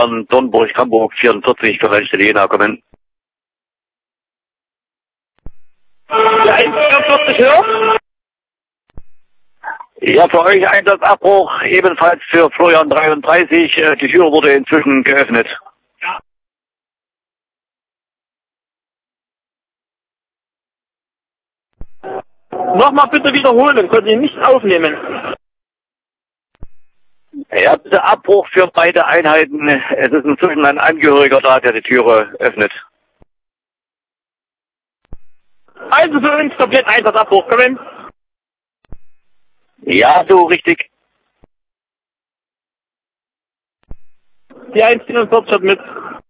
Dornburg, Hamburg 44 für Rennstelle Jena kommen. Ja, 144 höher. Ja, für euch Einsatzabbruch, ebenfalls für Florian 33. Die Tür wurde inzwischen geöffnet. Ja. Nochmal bitte wiederholen, konnte ich nicht aufnehmen. Ja, bitte Abbruch für beide Einheiten. Es ist inzwischen ein Angehöriger da, der die Türe öffnet. Also für uns komplett Einsatzabbruch, kommen. Ja, so richtig. Die 144 hat mit.